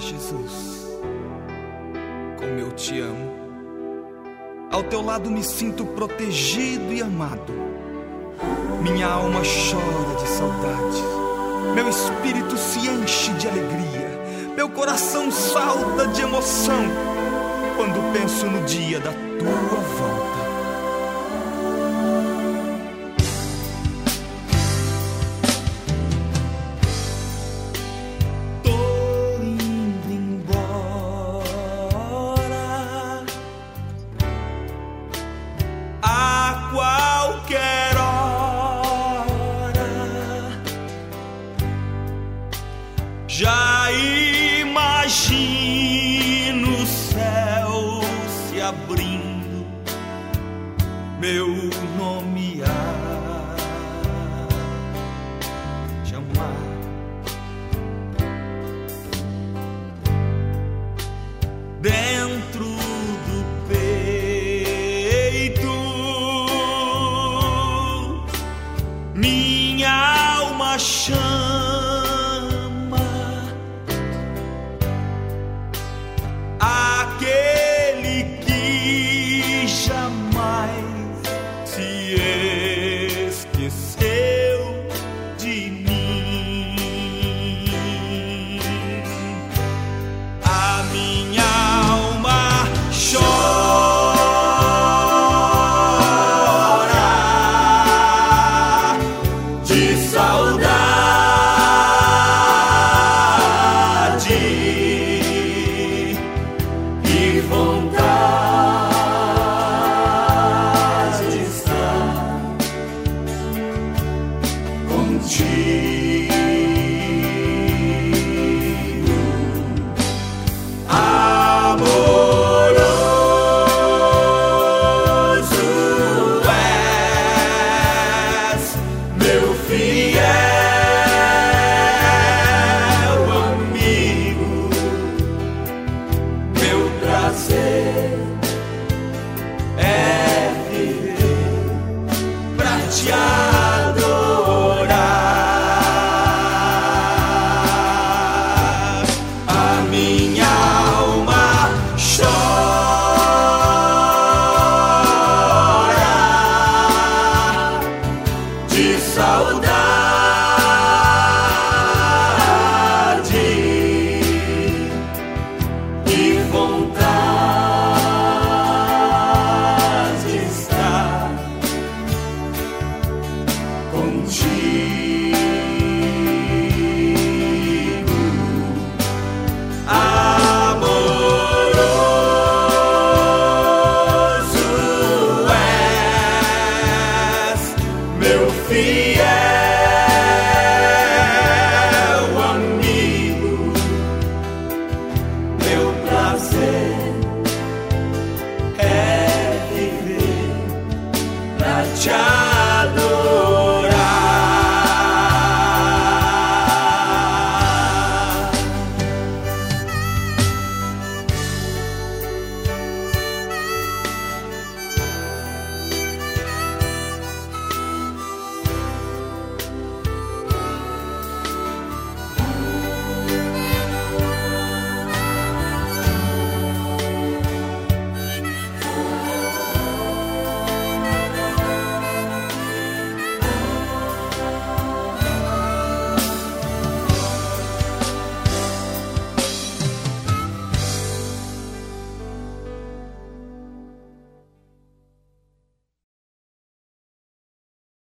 Jesus, como eu te amo. Ao teu lado me sinto protegido e amado. Minha alma chora de saudade, meu espírito se enche de alegria, meu coração salta de emoção quando penso no dia da tua volta. Já imagino o céu se abrindo, meu nome a chamar. Dentro do peito, minha alma chama. Aquele que jamais se esqueceu de mim. A minha alma chora de saudade. Te adorar, a minha alma chora de saudade e vontade de estar contigo, amoroso és meu filho.